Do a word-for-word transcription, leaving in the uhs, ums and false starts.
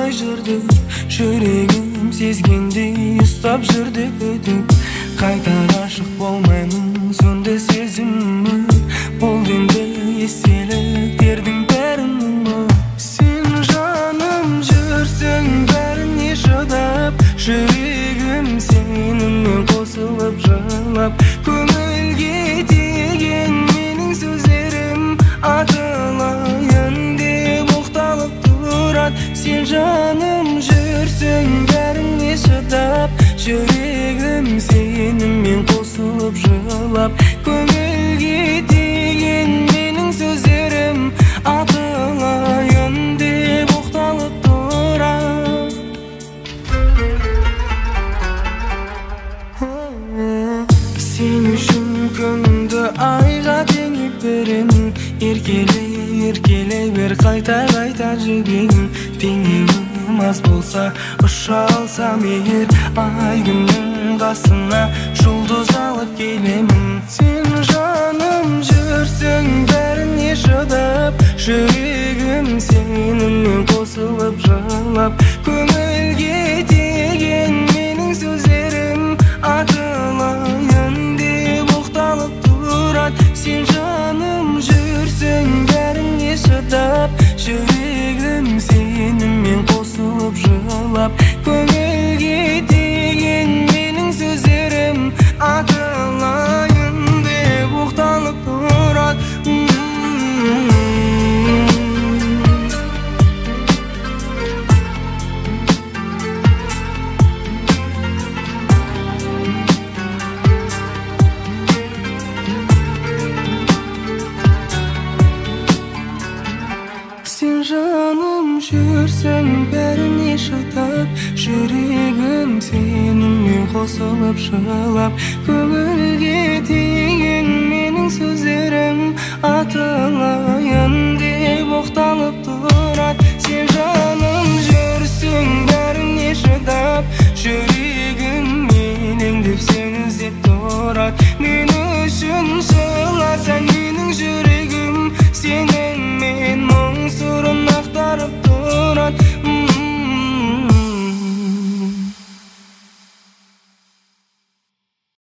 болмай жүрді, жүрегім сезгендей ұстап жүрді күдік. Қайта ғашық болмаймын, сонда сезімі болды енді естеліктердің бәрін ұмыт. Сен жаным жүрсің бәріне шыдап, жүрегім сенімен қосылып жылап. Көңілге тиген менің сөздерім атылайын деп оқталып тұрады. Сен жаным жүрсің бәріне шыдап, жүрегім сенімен қосылып жылап. Көңілге тиген менің сөздерім атылайын деп оқталып тұрады. Сен үшін күнімді айға теңеп беремін. Еркелей, еркелей бер қайта-қайта жібегім. Теңеуім аз болса ұша алсам егер, ай күннің қасына жұлдыз алып келемін. Сен жаным жүрсің бәріне шыдап, жүрегім сенімен қосылып жылап. Көңілге тиген менің сөздерім атылайын деп оқталып тұрады. Сен жаным жүрсің бәріне шыдап, жүрегім сенімен қосылып жылап. Көңілге тиген менің сөздерім атылайын деп оқталып тұрады. Сен жаным жүрсің бәріне шыдап, жүрегім сенімен қосылып жылап. Көңілге